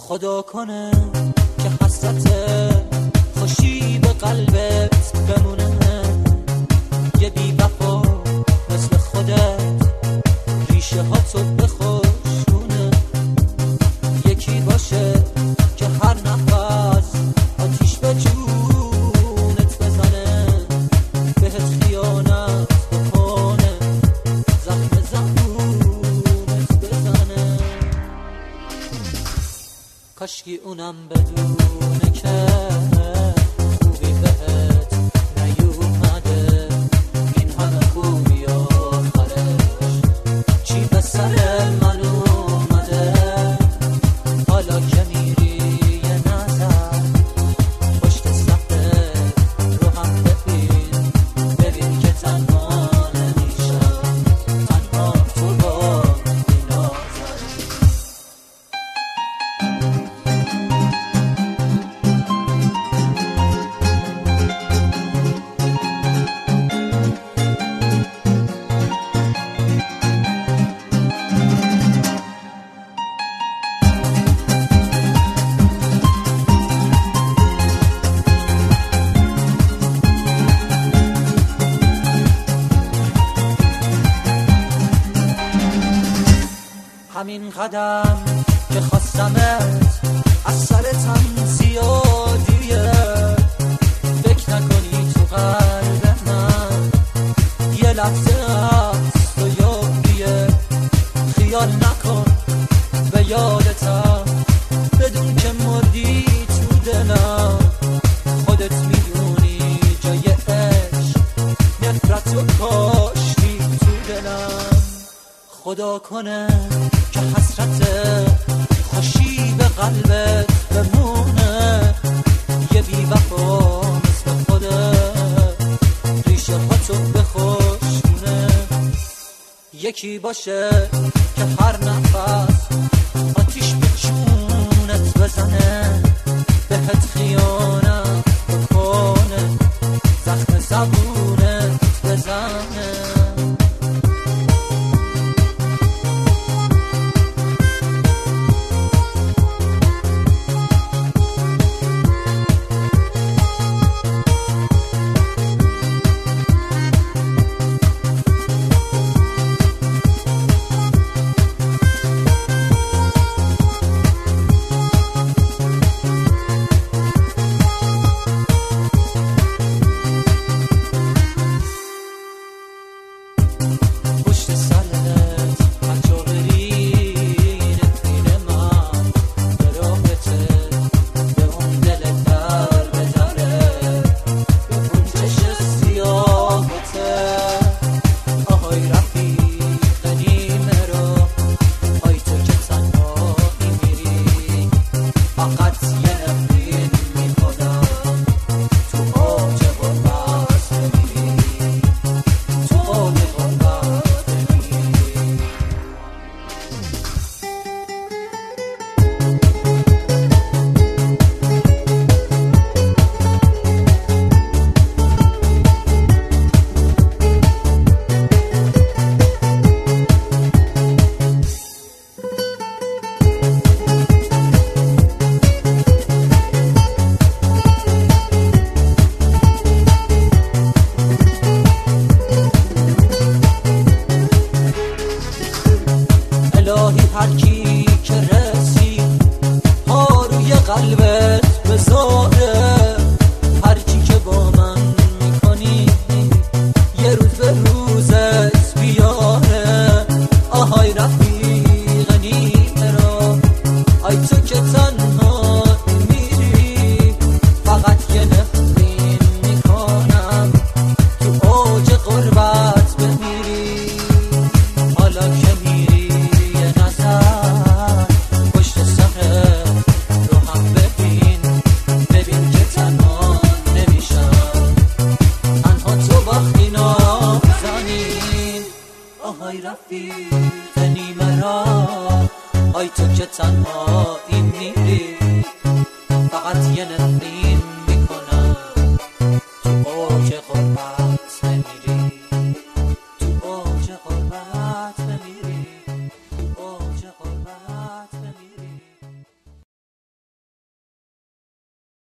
خدا کنه که حسرت خوشی به قلبت بمونه، یه بی وفا مثل خودت ریشه ها تو بخشونه، یکی باشه که هر نفس آتیش به جونت بزنه، بهت خیانت بکنه، زخم زبونت بزنه. کاشکی اونم بدونه که خوبی بهت نیومده، این همه خوبی آخرش چی به سر من اومده. حالا که میری یه نظر پشت صفحه رو هم ببین که تنها نمیشم، تنها تو با این آزاری. همین قدم که خواستمت از سرتم زیادیه، فکر نکنی تو قلب من یه لحظه از تو یادیه. خیال نکن به یادتم بدون که مردی تو دلم، خودت میدونی جای عشق نفرت و کاشتی تو دلم. خدا کنه که حسرت خوشی به قلبت بمونه، یه بی وفا مثل خودت ریشه ها تو بخشونه، یکی باشه که هر نفس آتیش به جونت بزنه، بهت خیانت بکنه، زخم زبونت بزنه. پشت سرت هر جا بری نفیر من به راهته، به اون دل در بدره، به اون چشم سیاهته. آهای رفیق نیمه رو، آی تو که تنهایی میری، فقط یه نفرین میکنم تو اوج غربت بمیری، تو اوج غربت. الهی هر کی که رسید ها روی قلبت بذاره، هر چی که با من میکنی یه روز به روزت بیاره. آهای رفیق نیمه رو، آی تو که تنها میری، فقط یه نفرین میکنم تو اوج غربت بمیری. حالا که میری یه نظر پشت سر رو هم ببین که تنها نمیشم، تنها تو باختی نازنین. آهای رفیق نیمه را، آی تو که تنها این میری،